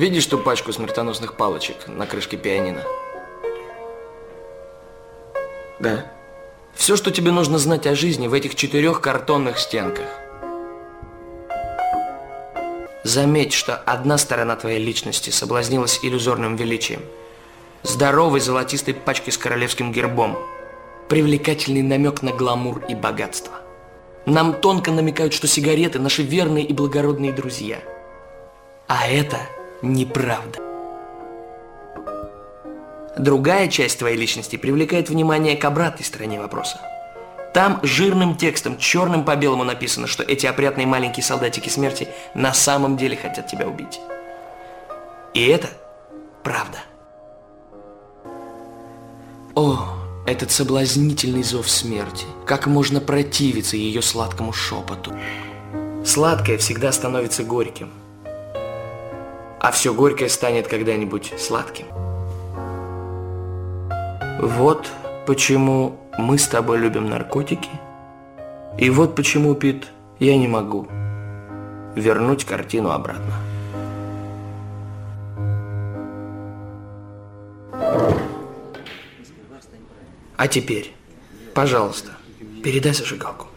Видишь ту пачку смертоносных палочек на крышке пианино? Да. Все, что тебе нужно знать о жизни в этих 4 картонных стенках. Заметь, что одна сторона твоей личности соблазнилась иллюзорным величием. Здоровой золотистой пачки с королевским гербом. Привлекательный намек на гламур и богатство. Нам тонко намекают, что сигареты – наши верные и благородные друзья. А это неправда. Другая часть твоей личности привлекает внимание к обратной стороне вопроса. Там жирным текстом, черным по белому написано, что эти опрятные маленькие солдатики смерти на самом деле хотят тебя убить. И это правда. О, этот соблазнительный зов смерти. Как можно противиться ее сладкому шепоту. Сладкое всегда становится горьким. А все горькое станет когда-нибудь сладким. Вот почему мы с тобой любим наркотики. И вот почему, Пит, я не могу вернуть картину обратно. А теперь, пожалуйста, передай зажигалку.